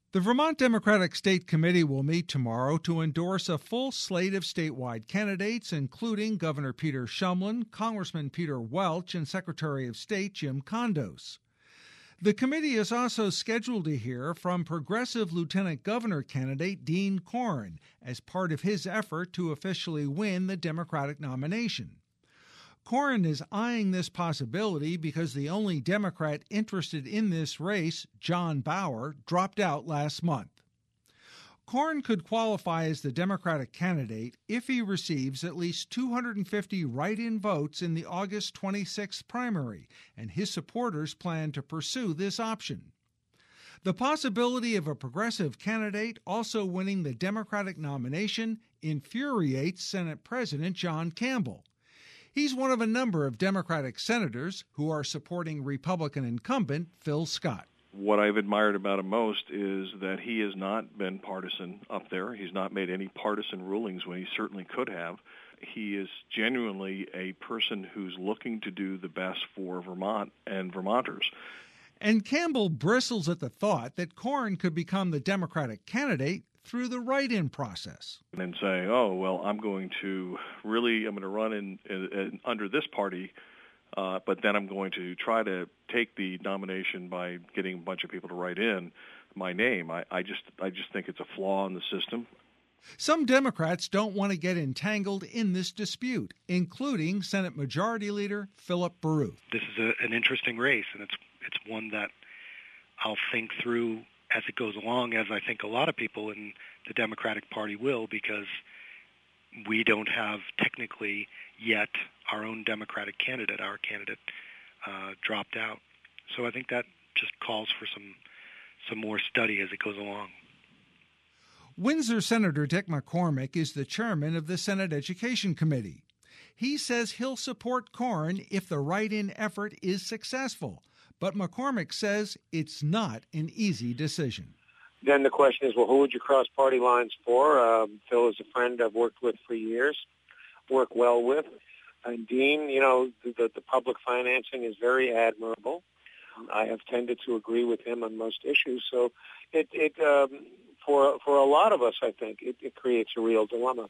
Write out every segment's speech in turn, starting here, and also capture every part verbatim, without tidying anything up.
The Vermont Democratic State Committee will meet tomorrow to endorse a full slate of statewide candidates, including Governor Peter Shumlin, Congressman Peter Welch, and Secretary of State Jim Kondos. The committee is also scheduled to hear from Progressive Lieutenant Governor candidate Dean Corn as part of his effort to officially win the Democratic nomination. Corn is eyeing this possibility because the only Democrat interested in this race, John Bauer, dropped out last month. Corn could qualify as the Democratic candidate if he receives at least two hundred fifty write-in votes in the August twenty-sixth primary, and his supporters plan to pursue this option. The possibility of a progressive candidate also winning the Democratic nomination infuriates Senate President John Campbell. He's one of a number of Democratic senators who are supporting Republican incumbent Phil Scott. What I've admired about him most is that he has not been partisan up there. He's not made any partisan rulings when he certainly could have. He is genuinely a person who's looking to do the best for Vermont and Vermonters. And Campbell bristles at the thought that Corn could become the Democratic candidate through the write-in process. And say, oh, well, I'm going to really, I'm going to run in, in, in under this party, uh, but then I'm going to try to take the nomination by getting a bunch of people to write in my name. I, I just I just think it's a flaw in the system. Some Democrats don't want to get entangled in this dispute, including Senate Majority Leader Philip Baruth. This is a, an interesting race, and it's it's one that I'll think through as it goes along, as I think a lot of people in the Democratic Party will, because we don't have technically yet our own Democratic candidate. Our candidate uh, dropped out. So I think that just calls for some some more study as it goes along. Windsor Senator Dick McCormick is the chairman of the Senate Education Committee. He says he'll support Corn if the write-in effort is successful, but McCormick says it's not an easy decision. Then the question is, well, who would you cross party lines for? Um, Phil is a friend I've worked with for years, work well with. And Dean, you know, the, the public financing is very admirable. I have tended to agree with him on most issues. So it, it um, for for a lot of us, I think, it, it creates a real dilemma.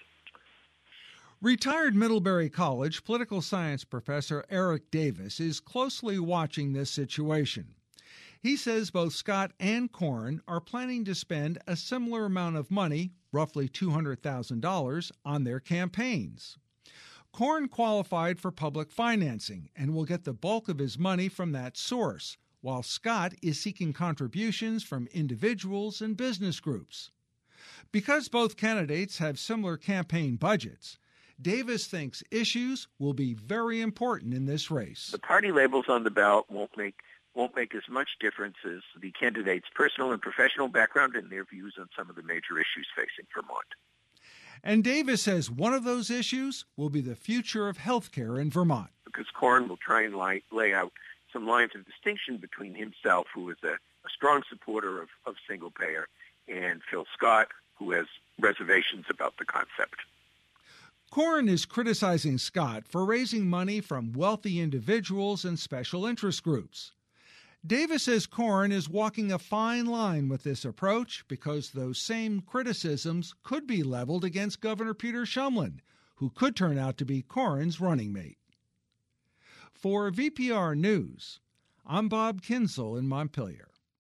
Retired Middlebury College political science professor Eric Davis is closely watching this situation. He says both Scott and Corn are planning to spend a similar amount of money, roughly two hundred thousand dollars, on their campaigns. Corn qualified for public financing and will get the bulk of his money from that source, while Scott is seeking contributions from individuals and business groups. Because both candidates have similar campaign budgets, Davis thinks issues will be very important in this race. The party labels on the ballot won't make won't make as much difference as the candidate's personal and professional background and their views on some of the major issues facing Vermont. And Davis says one of those issues will be the future of health care in Vermont. Because Corn will try and lay, lay out some lines of distinction between himself, who is a, a strong supporter of, of single-payer, and Phil Scott, who has reservations about the concept. Corn is criticizing Scott for raising money from wealthy individuals and special interest groups. Davis says Corn is walking a fine line with this approach because those same criticisms could be leveled against Governor Peter Shumlin, who could turn out to be Corn's running mate. For V P R News, I'm Bob Kinsel in Montpelier.